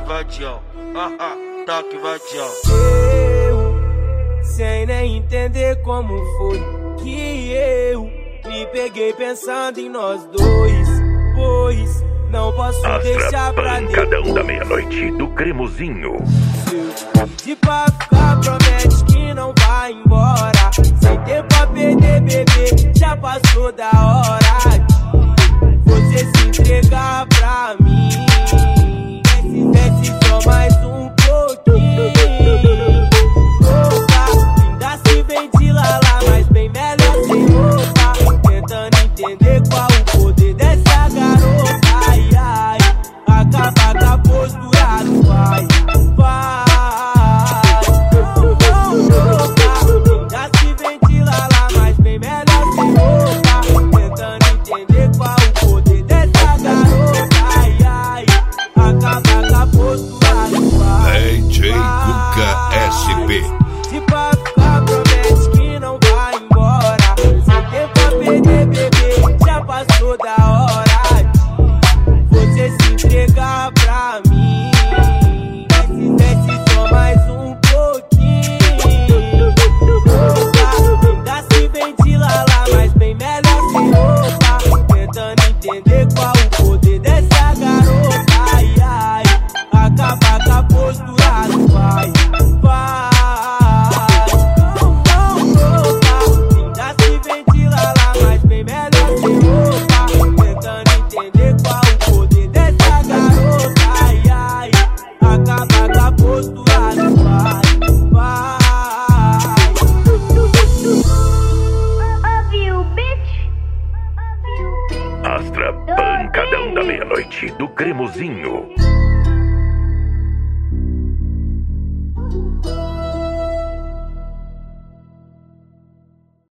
vadião, toque vadião. Eu, sem nem entender como foi que eu me peguei pensando em nós dois, pois não posso deixar pra depois. Pancadão da meia-noite do Cremosinho. Se pra ficar, promete que não vai embora. Sem tempo pra perder, bebê, já passou da hora de você se entregar pra mim. Desce só mais um pouquinho. Opa, ainda se ventilar, mas bem melhor sem roupa. Tentando entender qual o poder dessa garota. Ai, ai, acaba com a postura do pai. Ainda se ventilar lá, mas bem melhor sem roupa. Tentando entender qual o poder dessa garota. Ai, ai, acaba com a postura do pai. DJ Cuca SP. Se pra ficar, promete que não vai embora. Sem tempo pra perder, bebê, já passou da hora de você se entregar pra mim. Desce só mais um pouquinho. Ainda se ventilar lá, mas bem melhor sem roupa. Tentando entender qual o poder dessa garota. Ai, ai, acaba com a postura do pai. Ainda se ventilar lá, mas bem melhor sem roupa. Tentando entender qual o poder dessa garota. Ai, ai, acaba com a postura do pai. Astra Pancadão da meia-noite do Cremosinho.